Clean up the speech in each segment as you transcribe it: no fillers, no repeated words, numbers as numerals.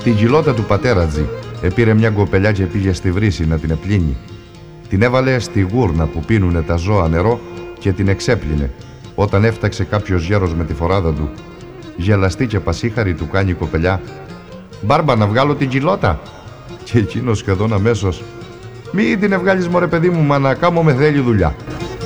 Την γυλότα του πατέρατζη επήρε μια κοπελιά και πήγε στη βρύση να την επλύνει. Την έβαλε στη γούρνα που πίνουνε τα ζώα νερό και την εξέπλυνε. Όταν έφταξε κάποιος γέρος με τη φοράδα του, γελαστή και πασίχαρη του κάνει η κοπελιά: «Μπάρμπα, να βγάλω την γυλότα?» Και εκείνος σχεδόν αμέσως: «Μη την βγάλεις μωρέ παιδί μου, μα να κάμω με θέλει δουλειά».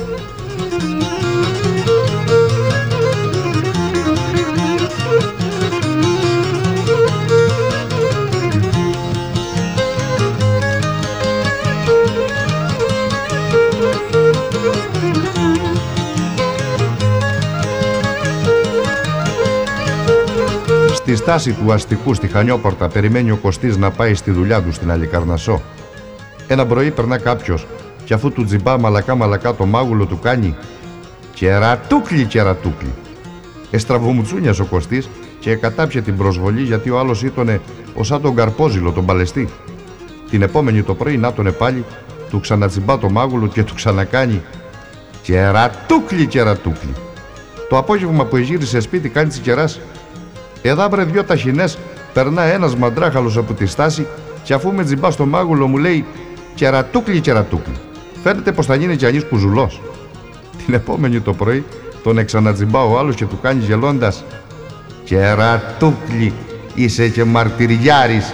Στη στάση του αστικού στη Χανιόπορτα περιμένει ο Κωστής να πάει στη δουλειά του στην Αλικαρνασσό. Ένα πρωί περνά κάποιος και αφού του τζιμπά μαλακά το μάγουλο του κάνει «Κερατούκλι, κερατούκλι». Εστραβομουτσούνιας ο Κωστής και κατάπιε την προσβολή γιατί ο άλλος ήτονε ως σαν τον Καρπόζηλο τον παλαιστή. Την επόμενη το πρωί να τον πάλι, του ξανατζιμπά το μάγουλο και του ξανακάνει «Κερατούκλι, κερατούκλι». Το απόγευμα που εγύρισε σπίτι κάνει τσικεράς. Εδά βρε δυο ταχινές, περνά ένας μαντράχαλος από τη στάση και αφού με τζιμπά στο μάγουλο μου λέει «Κερατούκλι, κερατούκλι». Φαίνεται πως θα γίνει κι ανής κουζουλός. Την επόμενη το πρωί τον εξανατζιμπά ο άλλος και του κάνει γελώντας «Κερατούκλι, είσαι και μαρτυριάρης».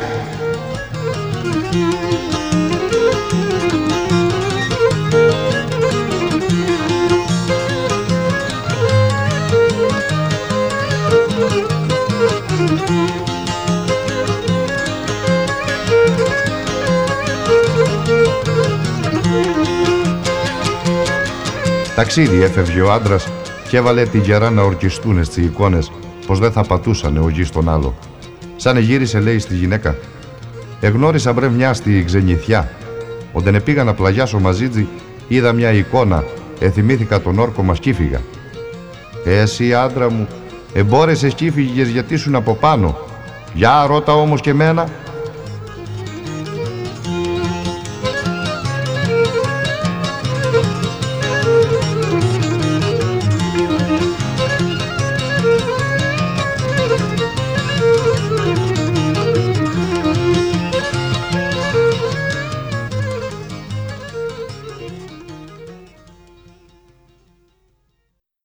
Ταξίδι έφευγε ο άντρας και έβαλε την γερά να ορκιστούνε στις εικόνες πως δεν θα πατούσανε ο γης τον άλλο. Σαν εγύρισε λέει στη γυναίκα «Εγνώρισα μπρε μια στη ξενιθιά. Όταν πήγα να πλαγιάσω μαζίτζι είδα μια εικόνα, εθυμήθηκα τον όρκο μας κι φύγα». «Εσύ άντρα μου, εμπόρεσες κι φύγες γιατί ήσουν από πάνω. Για ρώτα όμως και μένα».